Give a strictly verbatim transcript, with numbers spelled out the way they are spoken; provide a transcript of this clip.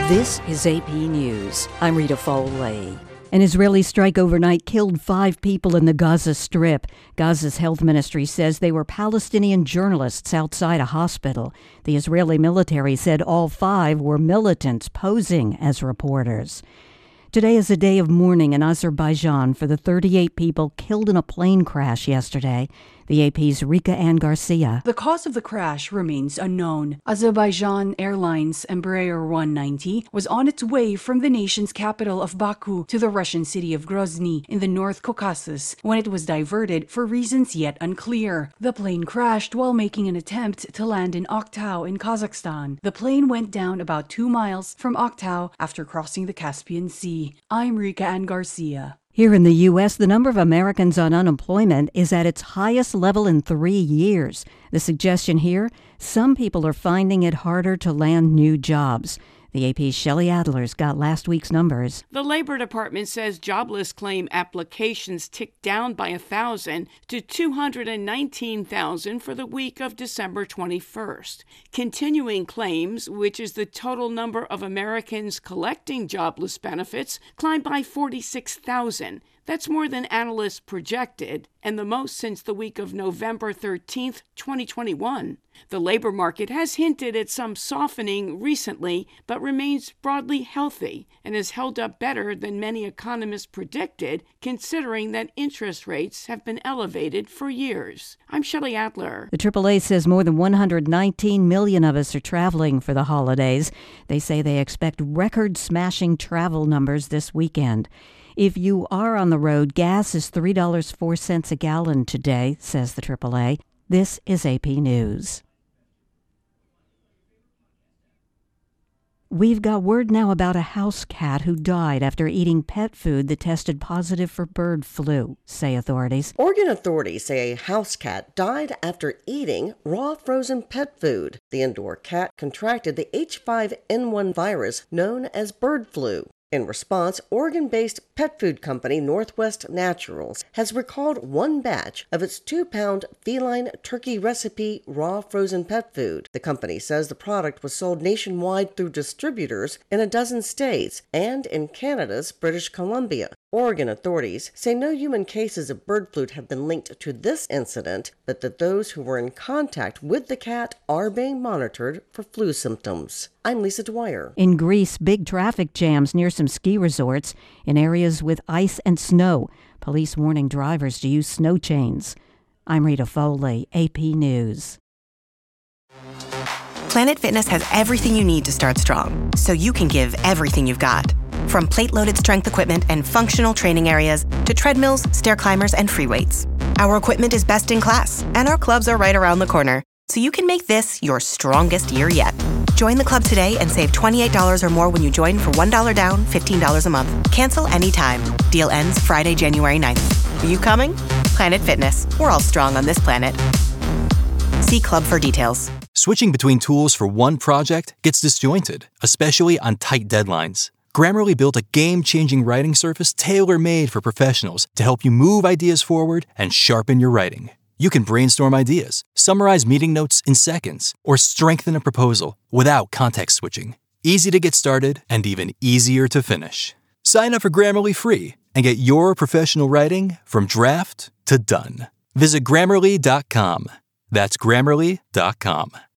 This is A P News. I'm Rita Foley. An Israeli strike overnight killed five people in the Gaza Strip. Gaza's health ministry says they were Palestinian journalists outside a hospital. The Israeli military said all five were militants posing as reporters. Today is a day of mourning in Azerbaijan for the thirty-eight people killed in a plane crash yesterday. The A P's Rika Ann Garcia. The cause of the crash remains unknown. Azerbaijan Airlines Embraer one ninety was on its way from the nation's capital of Baku to the Russian city of Grozny in the North Caucasus when it was diverted for reasons yet unclear. The plane crashed while making an attempt to land in Aktau in Kazakhstan. The plane went down about two miles from Aktau after crossing the Caspian Sea. I'm Rika Ann Garcia. Here in the U S, the number of Americans on unemployment is at its highest level in three years. The suggestion here, some people are finding it harder to land new jobs. The A P's Shelley Adler's got last week's numbers. The Labor Department says jobless claim applications ticked down by one thousand to two hundred nineteen thousand for the week of December twenty-first. Continuing claims, which is the total number of Americans collecting jobless benefits, climbed by forty-six thousand. That's more than analysts projected, and the most since the week of November thirteenth, twenty twenty-one. The labor market has hinted at some softening recently, but remains broadly healthy and has held up better than many economists predicted, considering that interest rates have been elevated for years. I'm Shelley Adler. The triple A says more than one hundred nineteen million of us are traveling for the holidays. They say they expect record-smashing travel numbers this weekend. If you are on the road, gas is three dollars and four cents a gallon today, says the triple A. This is A P News. We've got word now about a house cat who died after eating pet food that tested positive for bird flu, say authorities. Oregon authorities say a house cat died after eating raw frozen pet food. The indoor cat contracted the H five N one virus known as bird flu. In response, Oregon-based pet food company Northwest Naturals has recalled one batch of its two-pound feline turkey recipe raw frozen pet food. The company says the product was sold nationwide through distributors in a dozen states and in Canada's British Columbia. Oregon authorities say no human cases of bird flu have been linked to this incident, but that those who were in contact with the cat are being monitored for flu symptoms. I'm Lisa Dwyer. In Greece, big traffic jams near some ski resorts in areas with ice and snow. Police warning drivers to use snow chains. I'm Rita Foley, A P News. Planet Fitness has everything you need to start strong, so you can give everything you've got. From plate-loaded strength equipment and functional training areas to treadmills, stair climbers, and free weights. Our equipment is best in class, and our clubs are right around the corner, so you can make this your strongest year yet. Join the club today and save twenty-eight dollars or more when you join for one dollar down, fifteen dollars a month. Cancel anytime. Deal ends Friday, January ninth. Are you coming? Planet Fitness. We're all strong on this planet. See club for details. Switching between tools for one project gets disjointed, especially on tight deadlines. Grammarly built a game-changing writing surface tailor-made for professionals to help you move ideas forward and sharpen your writing. You can brainstorm ideas, summarize meeting notes in seconds, or strengthen a proposal without context switching. Easy to get started and even easier to finish. Sign up for Grammarly free and get your professional writing from draft to done. Visit Grammarly dot com. That's Grammarly dot com.